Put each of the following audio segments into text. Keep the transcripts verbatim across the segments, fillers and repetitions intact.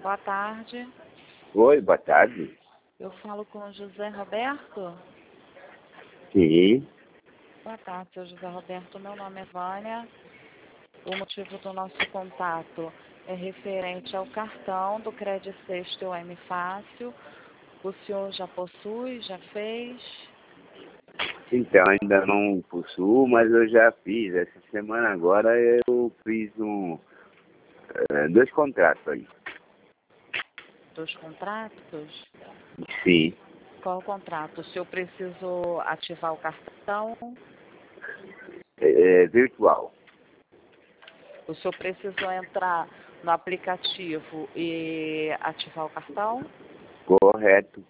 boa tarde. Oi, boa tarde. Eu falo com o José Roberto? Sim. Boa tarde, seu José Roberto. Meu nome é Vânia. O motivo do nosso contato é referente ao cartão do Credit Sexto M Fácil. O senhor já possui, já fez? Então, ainda não possuo, mas eu já fiz. Essa semana agora eu fiz um, eh, dois contratos aí. Dos contratos? Sim. Qual o contrato? O senhor precisou ativar o cartão? É, é virtual. O senhor precisou entrar no aplicativo e ativar o cartão? Correto.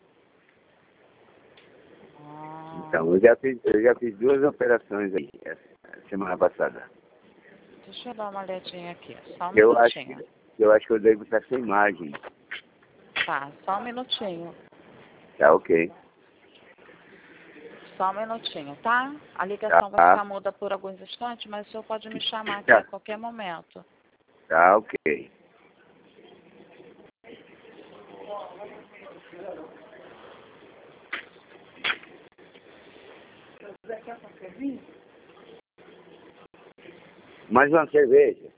Ah, Então, eu já fiz, eu já fiz duas operações aí, essa semana passada. deixa eu dar uma olhadinha aqui, só um Eu acho, minutinho. eu acho que eu devo estar sem imagem. Tá, só um minutinho. Tá ok. Só um minutinho, tá? A ligação vai Tá, ficar muda por alguns instantes, mas o senhor pode me chamar aqui a tá, qualquer momento. tá ok. Mais uma cerveja.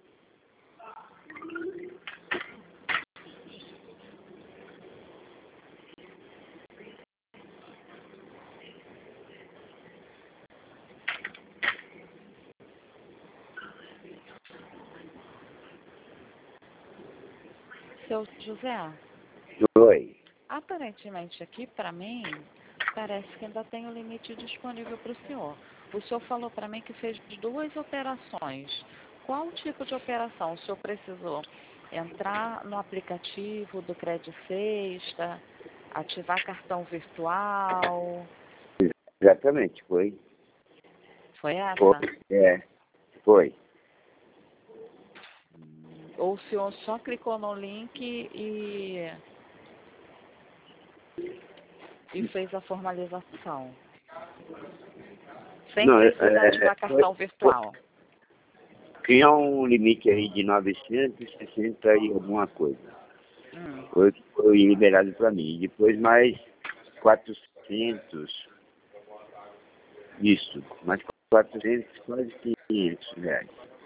Seu José, Oi. aparentemente aqui para mim, parece que ainda tem o limite disponível para o senhor. O senhor falou para mim que fez duas operações. Qual tipo de operação? O senhor precisou entrar no aplicativo do Credit Sexta, ativar cartão virtual? Exatamente, foi. Foi Foi. essa? É, foi. Ou o senhor só clicou no link e, e fez a formalização? Sem Não, é, precisar ativar é, foi, cartão virtual? tinha um limite aí de novecentos e sessenta e alguma coisa. Hum. Foi, foi liberado para mim. Depois mais quatrocentos, isso, mais quatrocentos, quase quinhentos reais.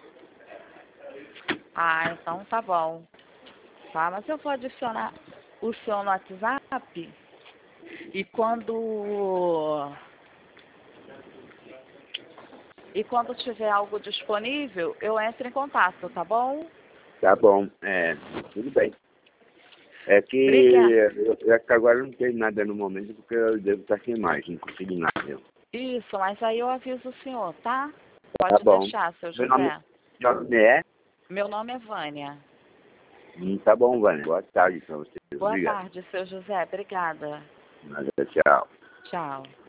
Ah, então tá bom. Tá, mas eu vou adicionar o senhor no WhatsApp e quando e quando tiver algo disponível, eu entro em contato, tá bom? Tá bom, é, tudo bem. É que Obrigada. eu, eu acho que agora não tem nada no momento, porque eu devo estar sem imagem, não consegui nada. Isso, mas aí eu aviso o senhor, tá? Tá Pode bom. deixar, seu Meu nome, José. meu nome é? Meu nome é Vânia. Hum, Tá bom, Vânia. Boa tarde para você. Boa Obrigado. tarde, seu José. Obrigada. Nada, tchau. Tchau.